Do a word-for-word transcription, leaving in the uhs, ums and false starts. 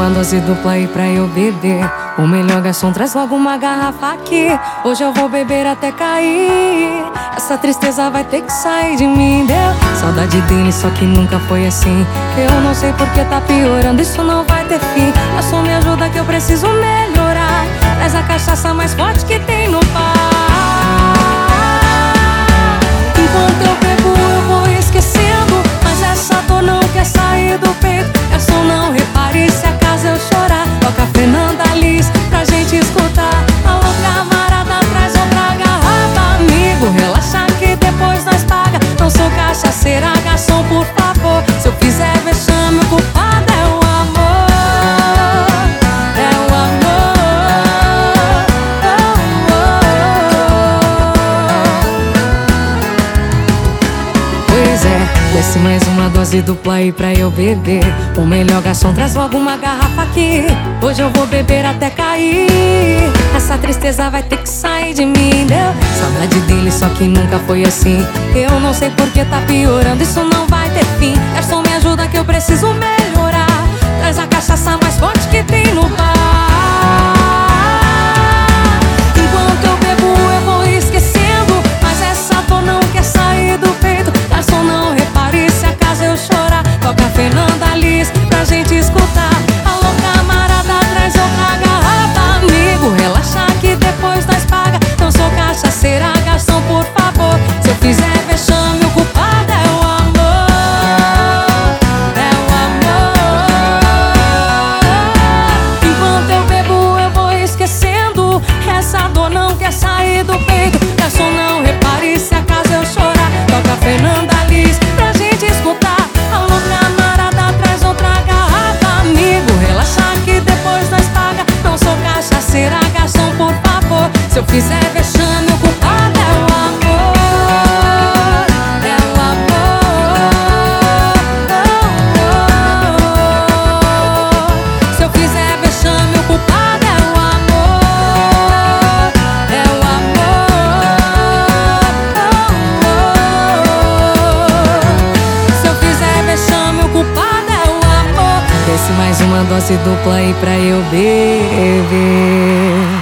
uma dose dupla aí pra eu beber. O melhor garçom traz logo uma garrafa aqui. Hoje eu vou beber até cair. Essa tristeza vai ter que sair de mim, deu saudade dele, só que nunca foi assim. Eu não sei porque tá piorando, isso não vai ter fim. Garçom, me ajuda que eu preciso melhorar. Traz a cachaça mais forte que tem no bar. Enquanto eu bebo eu vou esquecendo, mas essa dor não quer sair do peito. Garçom, não repare se acaso eu chorar. Toca Fernanda Liz pra gente escutar. Alô, camarada, traz outra garrafa. Amigo, relaxa que depois nós paga. Não sou cachaceira, garçom, por favor. Se eu fizer vexame, o culpado é o amor. É o amor, oh, oh. Pois é, desce mais uma dose dupla aí pra eu beber. O melhor garçom traz logo uma garrafa aqui. Hoje eu vou beber até cair. Essa tristeza vai ter que sair de mim, deu saudade dele, só que nunca foi assim. Eu não sei porque tá piorando, isso não vai ter fim. Garçom, me ajuda que eu preciso melhorar. Traz a cachaça mais forte que tem no bar. Enquanto eu bebo eu vou esquecendo, mas essa dor não quer sair do peito. Garçom, não repare se acaso eu chorar. Toca Fernanda Liz pra gente escutar. Alô, camarada, traz outra garrafa. Amigo, relaxa que depois nós paga. Não sou cachaceira, garçom, por favor. Se eu fizer vexame, o culpado é o amor. É o amor. Enquanto eu bebo eu vou esquecendo. Essa dor não quer sair do peito. Garçom, não repare se acaso eu chorar. Toca Fernanda Liz pra gente escutar. Alô, camarada, traz outra garrafa. Amigo, relaxa que depois nós paga. Não sou cachaceira, garçom, por favor. Se eu fizer vexame, o culpado é o amor. É o amor, oh, oh. Se eu fizer vexame, o culpado é o amor. É o amor, oh, oh. Se eu fizer vexame, o culpado é o amor. Desce mais uma dose dupla aí pra eu beber.